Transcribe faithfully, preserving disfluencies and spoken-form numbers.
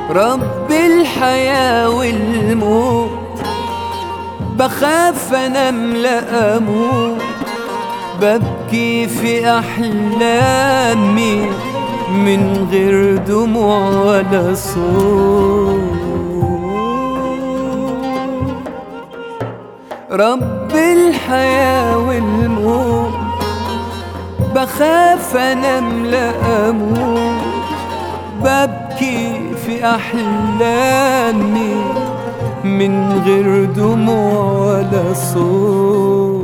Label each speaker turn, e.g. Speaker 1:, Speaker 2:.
Speaker 1: رب الحياة والموت، بخاف انام لا اموت، ببكي في احلامي من غير دموع ولا صوت. رب الحياة والموت، بخاف انام لا اموت، ببكي في احلامي من غير دموع ولا صوت.